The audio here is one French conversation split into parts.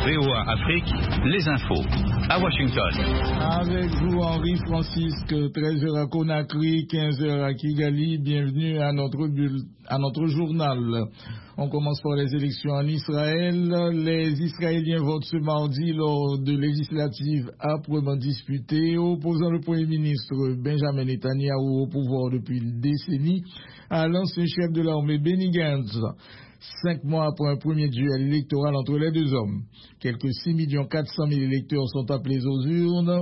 VOA Afrique, les infos. À Washington. Avec vous, Henri Francisque, 13h à Conakry, 15h à Kigali. Bienvenue à notre journal. On commence par les élections en Israël. Les Israéliens votent ce mardi lors de législatives âprement disputées, opposant le Premier ministre Benjamin Netanyahu au pouvoir depuis une décennie à l'ancien chef de l'armée Benny Gantz. 5 mois après un premier duel électoral entre les deux hommes. Quelques 6 400 000 électeurs sont appelés aux urnes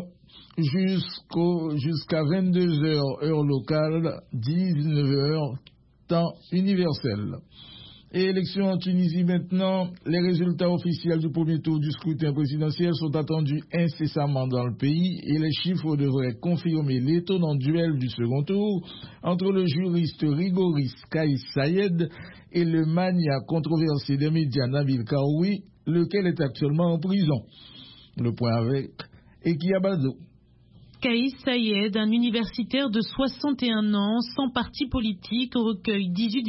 jusqu'à 22h heure locale, 19h temps universel. Et élection en Tunisie maintenant, les résultats officiels du premier tour du scrutin présidentiel sont attendus incessamment dans le pays et les chiffres devraient confirmer l'étonnant duel du second tour entre le juriste rigoriste Kais Sayed et le maniaque controversé des médias Nabil Karoui, lequel est actuellement en prison. Le point avec Ekia Bado. Kais Sayed, un universitaire de 61 ans, sans parti politique, recueille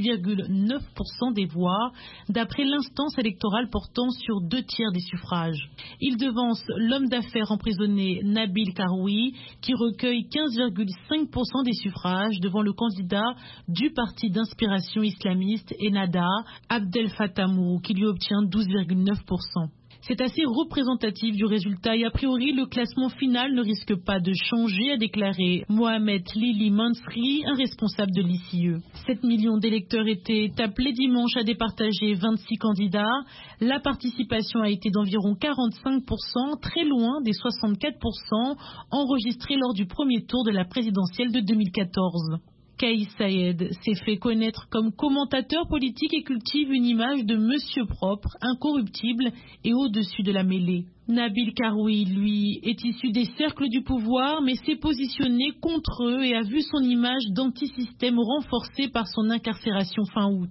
18,9% des voix, d'après l'instance électorale portant sur 2/3 des suffrages. Il devance l'homme d'affaires emprisonné Nabil Karoui, qui recueille 15,5% des suffrages, devant le candidat du parti d'inspiration islamiste Ennahda, Abdel Fattah Mourou, qui lui obtient 12,9%. C'est assez représentatif du résultat et a priori le classement final ne risque pas de changer, a déclaré Mohamed Lili Mansri, un responsable de l'ICE. 7 millions d'électeurs étaient appelés dimanche à départager 26 candidats. La participation a été d'environ 45%, très loin des 64% enregistrés lors du premier tour de la présidentielle de 2014. Kais Sayed s'est fait connaître comme commentateur politique et cultive une image de monsieur propre, incorruptible et au-dessus de la mêlée. Nabil Karoui, lui, est issu des cercles du pouvoir, mais s'est positionné contre eux et a vu son image d'antisystème renforcée par son incarcération fin août.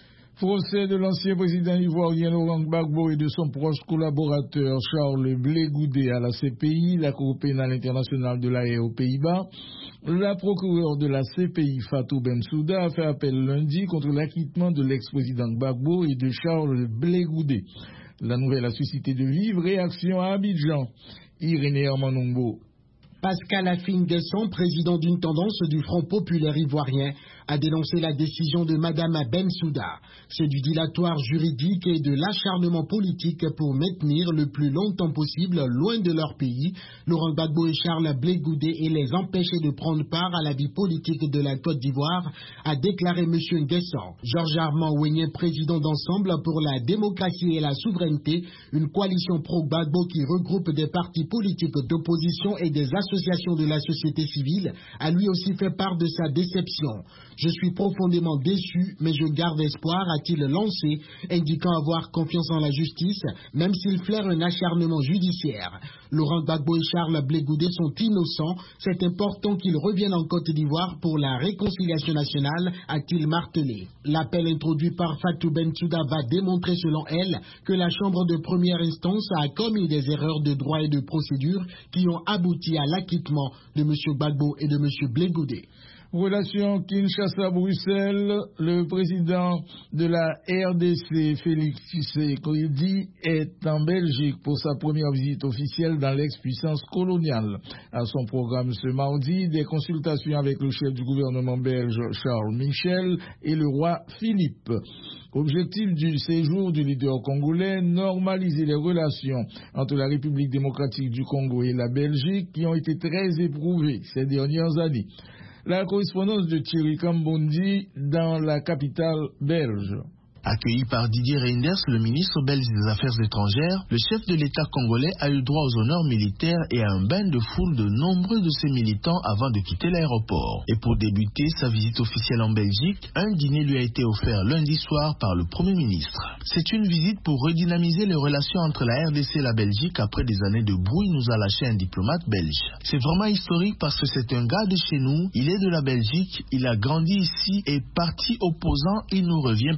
Procès de l'ancien président ivoirien Laurent Gbagbo et de son proche collaborateur Charles Blé Goudé à la CPI, la Cour pénale internationale de La Haye aux Pays-Bas. La procureure de la CPI, Fatou Bensouda, a fait appel lundi contre l'acquittement de l'ex-président Gbagbo et de Charles Blé Goudé. La nouvelle a suscité de vives réactions à Abidjan. Irénée Hermanongo. Pascal Afine-Guesson, président d'une tendance du Front populaire ivoirien, a dénoncé la décision de Madame Bensouda. C'est du dilatoire juridique et de l'acharnement politique pour maintenir le plus longtemps possible, loin de leur pays, Laurent Gbagbo et Charles Blé Goudé et les empêcher de prendre part à la vie politique de la Côte d'Ivoire, a déclaré M. Nguesson. Georges Armand Ouenien, président d'Ensemble pour la démocratie et la souveraineté, une coalition pro-Gbagbo qui regroupe des partis politiques d'opposition et des associations de la société civile, a lui aussi fait part de sa déception. Je suis profondément déçu, mais je garde espoir, a-t-il lancé, indiquant avoir confiance en la justice, même s'il flaire un acharnement judiciaire. Laurent Gbagbo et Charles Blé Goudé sont innocents. C'est important qu'ils reviennent en Côte d'Ivoire pour la réconciliation nationale, a-t-il martelé. L'appel introduit par Fatou Bensouda va démontrer, selon elle, que la Chambre de première instance a commis des erreurs de droit et de procédure qui ont abouti à l'acquittement de M. Gbagbo et de M. Blé Goudé. Relation Kinshasa-Bruxelles, le président de la RDC, Félix Tshisekedi, est en Belgique pour sa première visite officielle dans l'ex-puissance coloniale. À son programme ce mardi, des consultations avec le chef du gouvernement belge Charles Michel et le roi Philippe. Objectif du séjour du leader congolais, normaliser les relations entre la République démocratique du Congo et la Belgique qui ont été très éprouvées ces dernières années. La correspondance de Thierry Kambondi dans la capitale belge. Accueilli par Didier Reynders, le ministre belge des Affaires étrangères, le chef de l'État congolais a eu droit aux honneurs militaires et à un bain de foule de nombreux de ses militants avant de quitter l'aéroport. Et pour débuter sa visite officielle en Belgique, un dîner lui a été offert lundi soir par le Premier ministre. C'est une visite pour redynamiser les relations entre la RDC et la Belgique après des années de brouille, nous a lâché un diplomate belge. C'est vraiment historique parce que c'est un gars de chez nous, il est de la Belgique, il a grandi ici et parti opposant, il nous revient président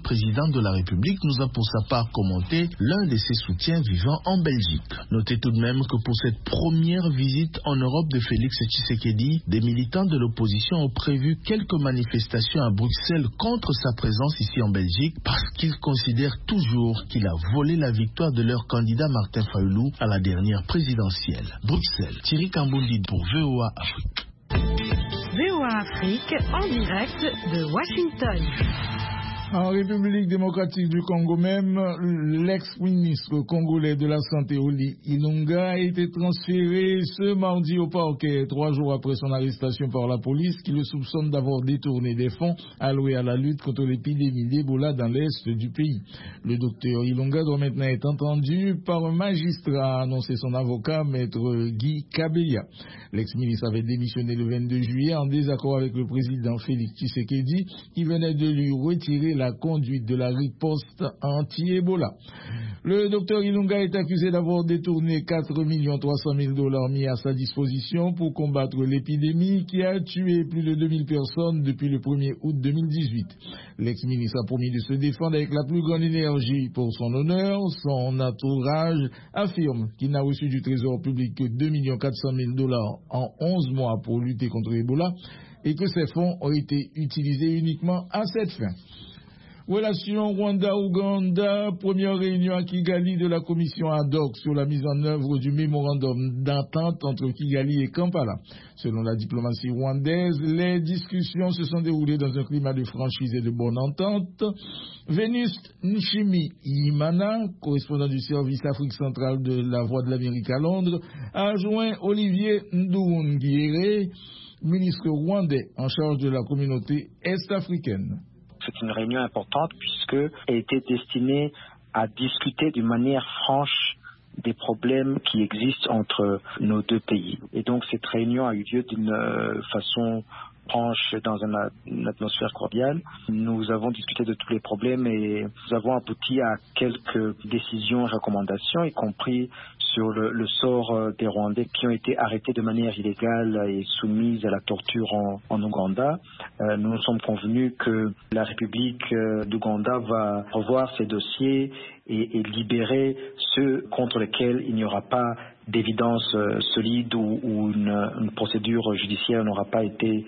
de la République nous a pour sa part commenté l'un de ses soutiens vivant en Belgique. Notez tout de même que pour cette première visite en Europe de Félix Tshisekedi, des militants de l'opposition ont prévu quelques manifestations à Bruxelles contre sa présence ici en Belgique parce qu'ils considèrent toujours qu'il a volé la victoire de leur candidat Martin Fayulu à la dernière présidentielle. Bruxelles, Thierry Kambundi pour VOA Afrique. VOA Afrique en direct de Washington. En République démocratique du Congo même, l'ex-ministre congolais de la Santé Oli Ilunga a été transféré ce mardi au parquet 3 jours après son arrestation par la police qui le soupçonne d'avoir détourné des fonds alloués à la lutte contre l'épidémie d'Ebola dans l'est du pays. Le docteur Ilunga doit maintenant être entendu par un magistrat, a annoncé son avocat, maître Guy Kabeya. L'ex-ministre avait démissionné le 22 juillet en désaccord avec le président Félix Tshisekedi qui venait de lui retirer la conduite de la riposte anti-Ebola. Le docteur Ilunga est accusé d'avoir détourné 4,3 millions mis à sa disposition pour combattre l'épidémie qui a tué plus de 2000 personnes depuis le 1er août 2018. L'ex-ministre a promis de se défendre avec la plus grande énergie pour son honneur. Son entourage affirme qu'il n'a reçu du Trésor public que 2 400 000 $ en 11 mois pour lutter contre Ebola et que ces fonds ont été utilisés uniquement à cette fin. Relation Rwanda-Ouganda, première réunion à Kigali de la commission ad hoc sur la mise en œuvre du mémorandum d'entente entre Kigali et Kampala. Selon la diplomatie rwandaise, les discussions se sont déroulées dans un climat de franchise et de bonne entente. Vénus Nchimi Imana, correspondant du service Afrique centrale de la Voix de l'Amérique à Londres, a joint Olivier Nduhungiere, ministre rwandais en charge de la communauté est-africaine. C'est une réunion importante puisqu'elle était destinée à discuter d'une manière franche des problèmes qui existent entre nos deux pays. Et donc cette réunion a eu lieu d'une façon franche dans une atmosphère cordiale. Nous avons discuté de tous les problèmes et nous avons abouti à quelques décisions et recommandations, y compris sur le sort des Rwandais qui ont été arrêtés de manière illégale et soumis à la torture en Ouganda. Nous nous sommes convenus que la République d'Ouganda va revoir ses dossiers et libérer ceux contre lesquels il n'y aura pas d'évidence solide ou une procédure judiciaire n'aura pas été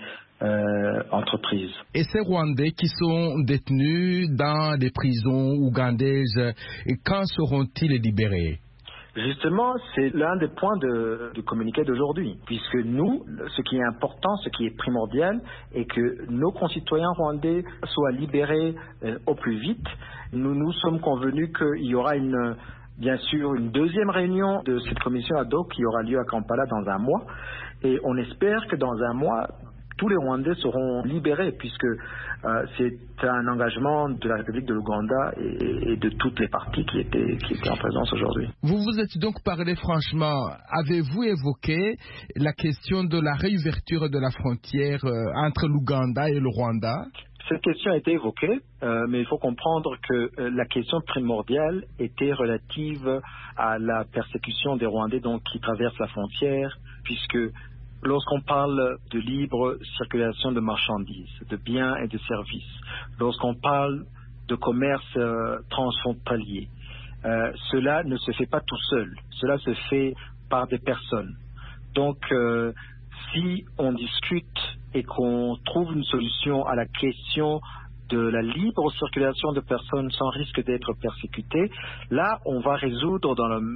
entreprise. Et ces Rwandais qui sont détenus dans des prisons ougandaises, quand seront-ils libérés? Justement, c'est l'un des points du communiqué d'aujourd'hui, puisque nous, ce qui est important, ce qui est primordial, est que nos concitoyens rwandais soient libérés au plus vite. Nous nous sommes convenus qu'il y aura bien sûr une deuxième réunion de cette commission ad hoc qui aura lieu à Kampala dans un mois, et on espère que dans un mois, tous les Rwandais seront libérés puisque c'est un engagement de la République de l'Ouganda et de toutes les parties qui étaient en présence aujourd'hui. Vous vous êtes donc parlé franchement. Avez-vous évoqué la question de la réouverture de la frontière entre l'Ouganda et le Rwanda? Cette question a été évoquée, mais il faut comprendre que la question primordiale était relative à la persécution des Rwandais donc, qui traversent la frontière, puisque lorsqu'on parle de libre circulation de marchandises, de biens et de services, lorsqu'on parle de commerce transfrontalier, cela ne se fait pas tout seul, cela se fait par des personnes. Donc, si on discute et qu'on trouve une solution à la question de la libre circulation de personnes sans risque d'être persécutées, là, on va résoudre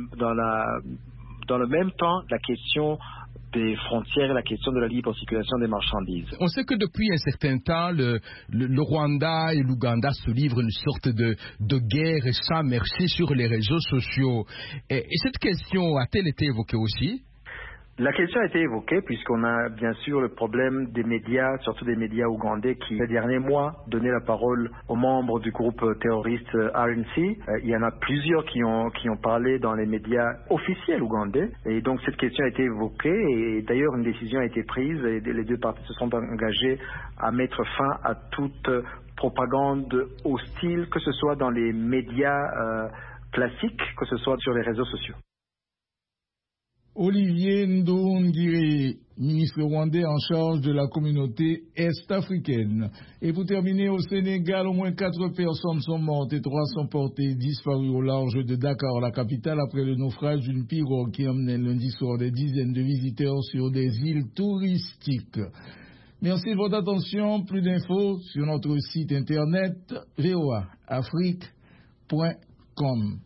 dans le même temps la question des frontières et la question de la libre circulation des marchandises. On sait que depuis un certain temps, le Rwanda et l'Ouganda se livrent une sorte de guerre sans merci sur les réseaux sociaux. Et cette question a-t-elle été évoquée aussi? La question a été évoquée puisqu'on a bien sûr le problème des médias, surtout des médias ougandais qui, les derniers mois, donnaient la parole aux membres du groupe terroriste RNC. Il y en a plusieurs qui ont parlé dans les médias officiels ougandais. Et donc cette question a été évoquée et d'ailleurs une décision a été prise et les deux parties se sont engagées à mettre fin à toute propagande hostile, que ce soit dans les médias classiques, que ce soit sur les réseaux sociaux. Olivier Ndoungire, ministre rwandais en charge de la communauté est-africaine. Et pour terminer, au Sénégal, au moins 4 personnes sont mortes et 3 sont portées disparues au large de Dakar, la capitale, après le naufrage d'une pirogue qui emmenait lundi soir des dizaines de visiteurs sur des îles touristiques. Merci de votre attention. Plus d'infos sur notre site internet voaafrique.com.